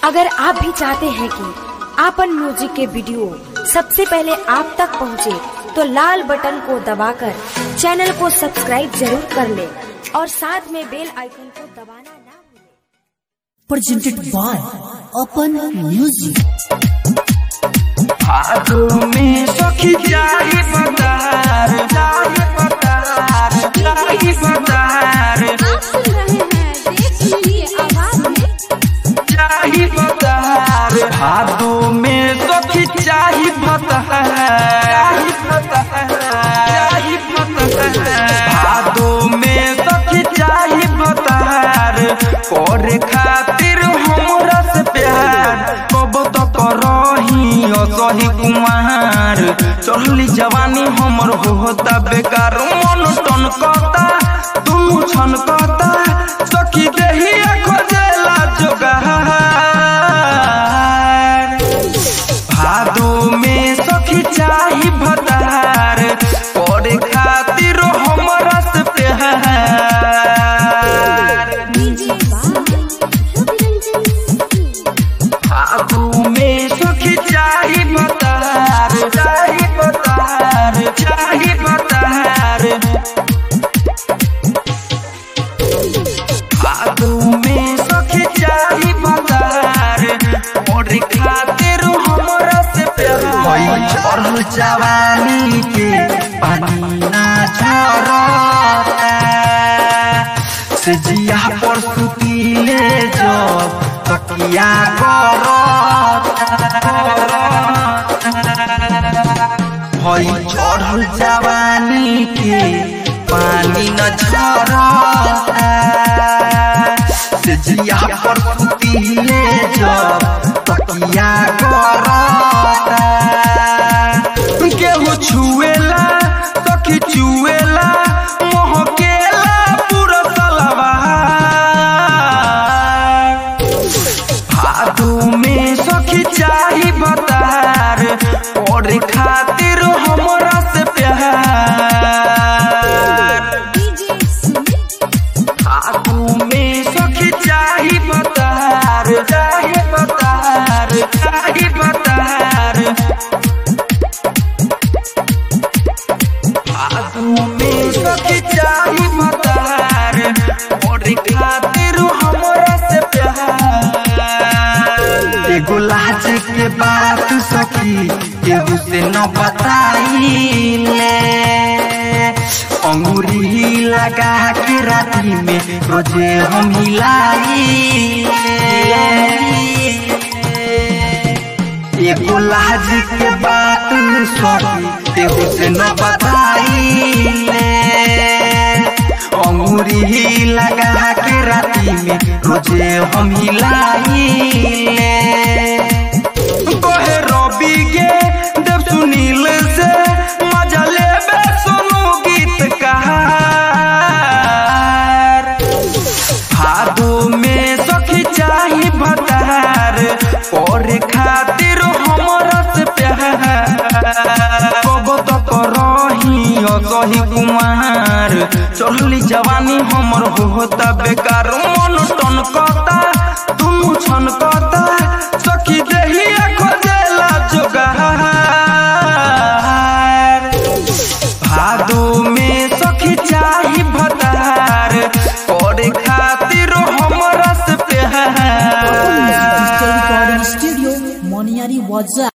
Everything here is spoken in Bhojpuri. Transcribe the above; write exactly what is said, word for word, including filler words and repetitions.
अगर आप भी चाहते हैं कि आपन म्यूजिक के वीडियो सबसे पहले आप तक पहुंचे, तो लाल बटन को दबाकर चैनल को सब्सक्राइब जरूर कर ले और साथ में बेल आइकन को दबाना ना भूलें। Presented by Open Music। हाथों में सखी जाही बदार, जाही बदार, जाही बदार। आप सुन रहे हैं देख लीजिए आवाज में जाही बदार। हाथों में सखी जाही बदार, जाही बदार, जाही बदार। हाथों में सखी जाही बदार। करे खातिर हमरा से प्यार कब तक रही असही कुमार। चढ़ली जवानी हमर होता बेकार, मन टनकता दुनु छनकता। सखी देहिया खोजेला जोगार। भादो में सखी चाही भतार, करे खातिर हमरा से प्यार। भादो में सखी चाही भतार, चाही भतार, चाही भतार। भादो में सखी चाही भतार, करे खातिर हमरा से प्यार। चढ़ल जवानी के पानी ना झरता, से जिया पर सुतीले जब तकिया भई। चढ़ल जवानी के पानी न झरता, से जिया पर सुतीले जब तकिया गरता। केहू छुएला सखी चुएला, मोहकेला पूरा सलवार। भादो में सखी चाही भतार, करे खातिर हमरा से प्यार। भादो में सखी चाही भतार, चाही भतार, चाही भतार। भादो में सखी चाही भतार, करे खातिर हमरा से प्यार। एगो लाज के बात सखी केहू से न बताइले, अंगूरी लगा के राती में रोजे हम हिलाइले। एगो लाज के बात सखी केहू से न बताइले, अंगूरी लगा के राती में रोजे हम हिलाइले। कहे रवि गे देव सुनील से मजा लेबे सुनु गीतकार। भादो में सखी चाही भतार, करे खातिर हमरा से प्यार। कब तक रही असही कुमार, चढ़ली जवानी हमर होता बेकार। मन टनकता दुनु छनकता, सखी देहिया खोजेला जोगार। भादो में सखी चाही भतार, करे खातिर हमरा से प्यार। Recording Studio, Moniari Waza।